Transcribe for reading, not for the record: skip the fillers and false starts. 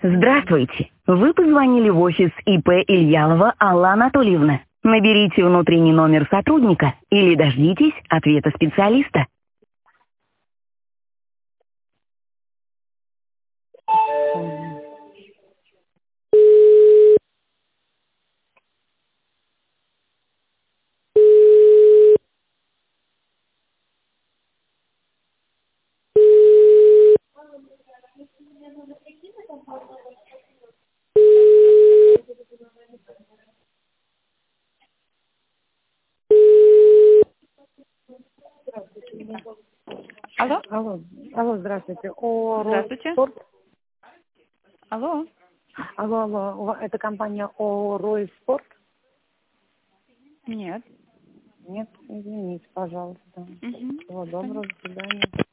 Здравствуйте. Вы позвонили в офис ИП Ильялова Алла Анатольевна. Наберите внутренний номер сотрудника или дождитесь ответа специалиста. Алло? Алло, здравствуйте. Здравствуйте. Спорт. Алло? Алло, это компания ООО Спорт? Нет. Нет, извините, пожалуйста. Мгм. Всего доброго, до свидания.